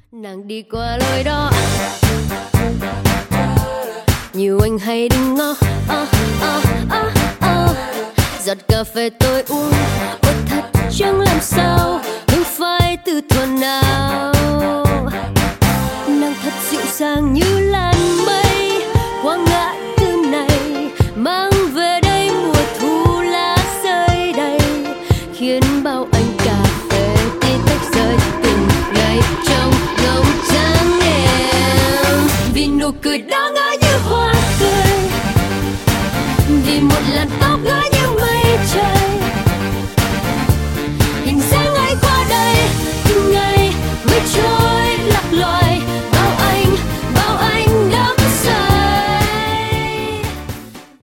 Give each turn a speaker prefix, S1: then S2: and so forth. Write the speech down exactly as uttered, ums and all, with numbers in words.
S1: Nàng đi qua lối đó, nhiều anh hay đứng ngó. Oh, oh, oh, oh. Giọt cà phê tôi uống, ôi thật chẳng làm sao hương phai từ thuở nào. Nàng thật dịu dàng như làn mây qua ngã tư này, mang về đây mùa thu lá rơi đầy, khiến bao anh cà phê tí tách rơi từng ngày trong ngóng trắng em. Vì nụ cười đó